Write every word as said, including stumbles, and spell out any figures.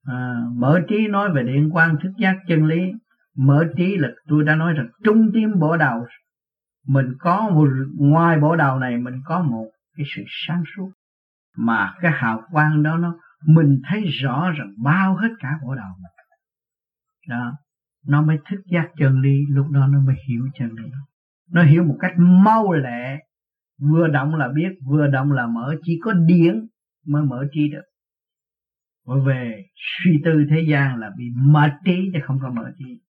À, mở trí nói về điện quang thức giác chân lý. Mở trí là tôi đã nói rằng trung tim bộ đầu. Mình có một, ngoài bộ đầu này mình có một cái sự sáng suốt, mà cái hào quang đó nó mình thấy rõ rằng bao hết cả bộ đầu mình. Đó, nó mới thức giác chân lý, lúc đó nó mới hiểu chân lý. Nó hiểu một cách mau lẹ, vừa động là biết, vừa động là mở. Chỉ có điển mới mở trí được. Và về suy tư thế gian là bị mệt trí chứ không có mở trí.